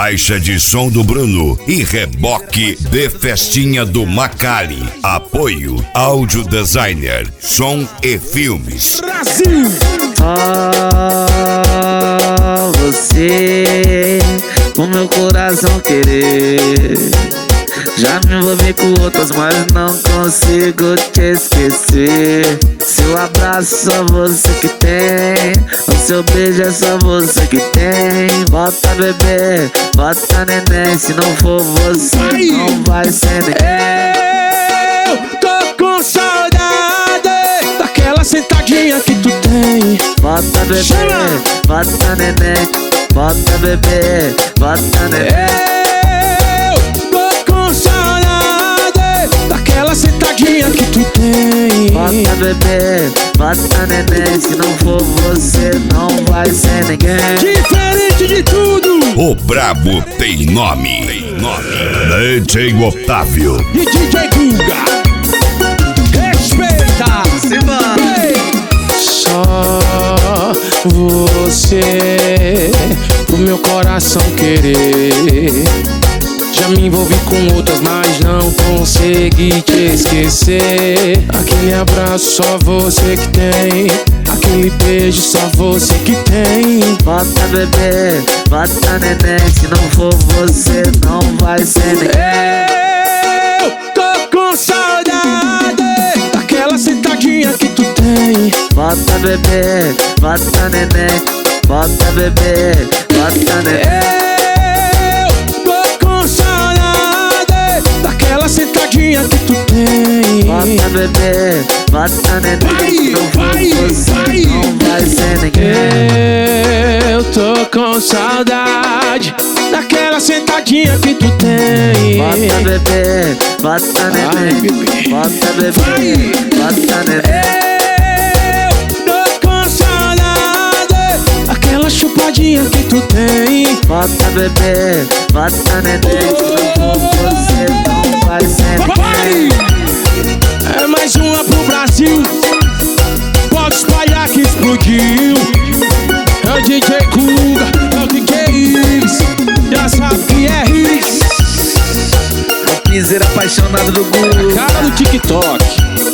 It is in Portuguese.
caixa de som do Bruno e reboque de festinha do Macali. Apoio Áudio Designer, Som e Filmes. Brasil! Você, o meu coração querer. Já me envolvi com outras, mas não consigo te esquecer. Seu abraço só você que tem, o seu beijo é só você que tem. Bota bebê, bota neném, se não for você não vai ser ninguém. Eu tô com saudade daquela sentadinha que tu tem. Bota bebê, bota neném, bota bebê, bota neném. Daquela sentadinha que tu tem. Bota bebê, bota neném, se não for você não vai ser ninguém. Diferente de tudo, o brabo tem nome. DJ Otávio e DJ Guga. Respeita, só você, o meu coração querer. Já me envolvi com outras, mas não consegui te esquecer. Aquele abraço só você que tem, aquele beijo só você que tem. Bota bebê, bota neném, se não for você não vai ser ninguém. Eu tô com saudade daquela sentadinha que tu tem. Bota bebê, bota neném, bota bebê, bota neném. Sentadinha que tu tem. Bota bebê, bota neném, não for você não vai ser ninguém. Eu tô com saudade daquela sentadinha que tu tem. Bota bebê, bota neném, bota bebê, bota neném. Eu tô com saudade daquela chupadinha que tu tem. Bota bebê, bota neném, se não for você não vai ser ninguém. É mais uma pro Brasil, pode espalhar que explodiu. É o DJ Guga, é o DJ Iris, já sabe que é Iris. É o piseiro apaixonado do Guga, cara do TikTok.